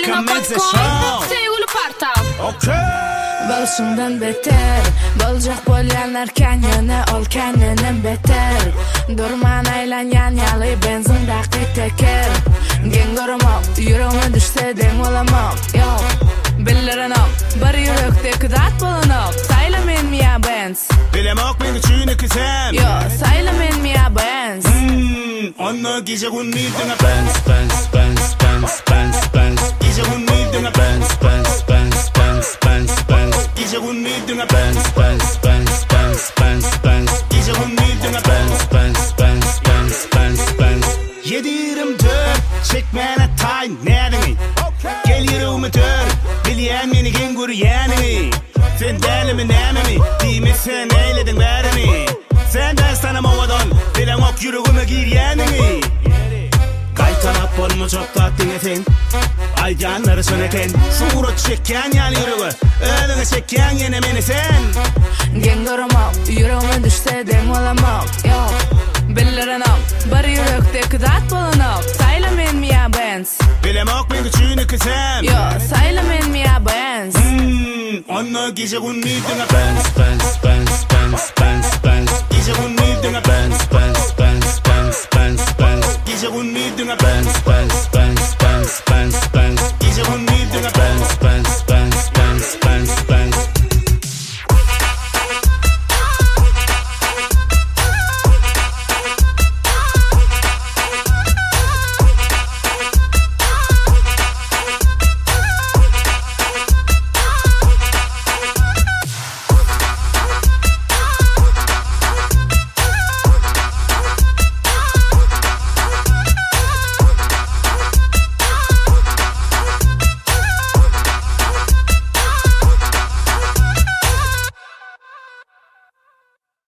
Kamedze Show. Sevgili Partal. Bolsundan beter Boljak bolyanlarken yana ol kendini beter Durman aylanyan yalı benzin dakik teker Gengorumok yüreğime düşse den olamok Yok Billerenok bir yürekte kıdat bulunok Saylamen mi ya benz Bilemok beni çünü kızım. Yo saylamen mi ya benz Onu gece gündüzüne Benz, Benz, Benz, Benz, Benz, Benz. gece gündüzüne Benz, Benz, Benz, Benz, Benz, Benz. gece gündüzüne Benz, Benz, Benz, Benz, Benz, Benz. gece gündüzüne Benz, Benz, Benz, Benz, Benz, Benz. 7-24 çekmene tay nedeni Gel yürüme dör Bilyen beni gen görüyenini Sen deli mi nememi Dime sen eyledin verimi Sen destanım ovadan Dilen ok yüreğime giryenini Kay taraf olma çok tattın etin Aycanları söneken Şuurut çekken yal yüreğe Ödüne çekken yine beni sen Gengorumok yüreğime düşse den olamok Yok Billerenok bir yürekte kıdat bulunok Saylamen mi ya benz Bilemok beni çünü kızım. Yo saylamen mi ya benz Onu gece gündüzüne Benz, Benz, Benz, Benz, Benz, Benz. gece gündüzüne Benz, Benz, Benz, Benz, Benz, Benz. gece gündüzüne Benz, Benz, Benz.